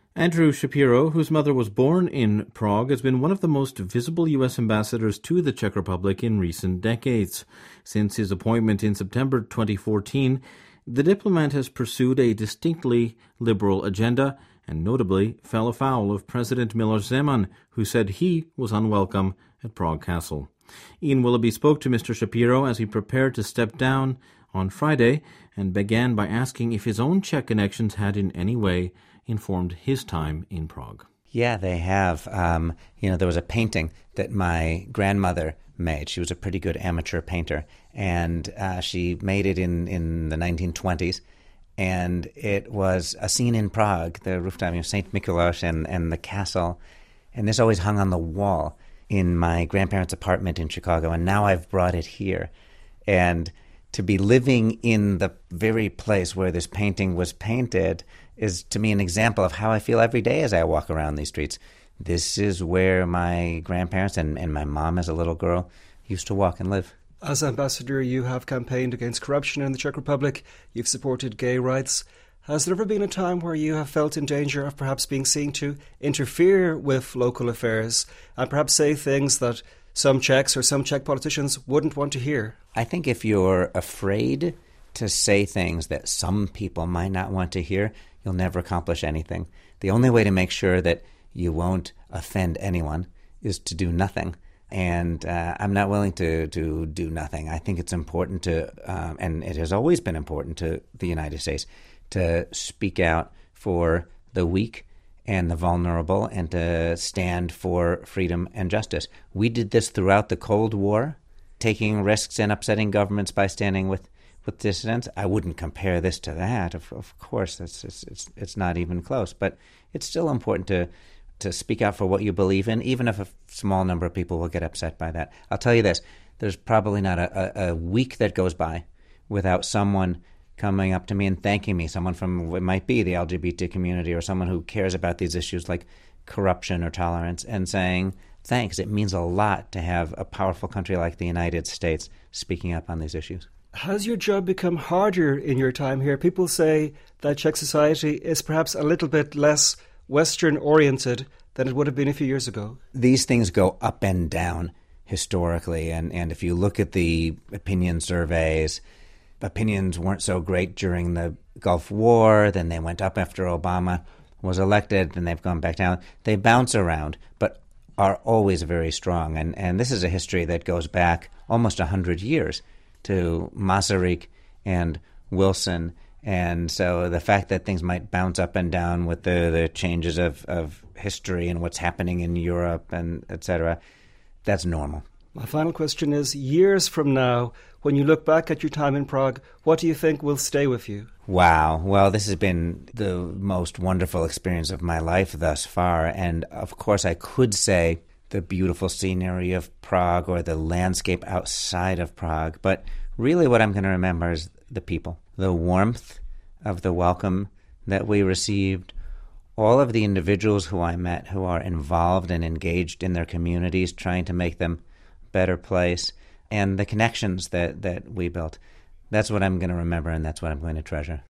Andrew Shapiro, whose mother was born in Prague, has been one of the most visible U.S. ambassadors to the Czech Republic in recent decades. Since his appointment in September 2014, the diplomat has pursued a distinctly liberal agenda and notably fell afoul of President Miloš Zeman, who said he was unwelcome at Prague Castle. Ian Willoughby spoke to Mr. Shapiro as he prepared to step down on Friday and began by asking if his own Czech connections had in any way informed his time in Prague. Yeah, they have. There was a painting that my grandmother made. She was a pretty good amateur painter, and she made it in the 1920s. And it was a scene in Prague, the rooftop, St. Mikuláš and the castle. And this always hung on the wall in my grandparents' apartment in Chicago. And now I've brought it here. And to be living in the very place where this painting was painted is, to me, an example of how I feel every day as I walk around these streets. This is where my grandparents and my mom as a little girl used to walk and live. As ambassador, you have campaigned against corruption in the Czech Republic. You've supported gay rights. Has there ever been a time where you have felt in danger of perhaps being seen to interfere with local affairs and perhaps say things that some Czechs or some Czech politicians wouldn't want to hear? I think if you're afraid to say things that some people might not want to hear, you'll never accomplish anything. The only way to make sure that you won't offend anyone is to do nothing. And I'm not willing to do nothing. I think it's important to, and it has always been important to the United States, to speak out for the weak and the vulnerable and to stand for freedom and justice. We did this throughout the Cold War, taking risks and upsetting governments by standing with dissidents. I wouldn't compare this to that. Of course, it's not even close. But it's still important to speak out for what you believe in, even if a small number of people will get upset by that. I'll tell you this, there's probably not a week that goes by without someone coming up to me and thanking me, someone from what might be the LGBT community or someone who cares about these issues like corruption or tolerance, and saying, thanks, it means a lot to have a powerful country like the United States speaking up on these issues. Has your job become harder in your time here? People say that Czech society is perhaps a little bit less Western-oriented than it would have been a few years ago. These things go up and down historically, and if you look at the opinion surveys, opinions weren't so great during the Gulf War, then they went up after Obama was elected, then they've gone back down. They bounce around, but are always very strong, and this is a history that goes back almost 100 years to Masaryk and Wilson. And so the fact that things might bounce up and down with the changes of history and what's happening in Europe and et cetera, that's normal. My final question is, years from now, when you look back at your time in Prague, what do you think will stay with you? Wow. Well, this has been the most wonderful experience of my life thus far. And of course, I could say the beautiful scenery of Prague or the landscape outside of Prague. But really what I'm going to remember is the people, the warmth of the welcome that we received, all of the individuals who I met who are involved and engaged in their communities, trying to make them a better place, and the connections that we built. That's what I'm going to remember, and that's what I'm going to treasure.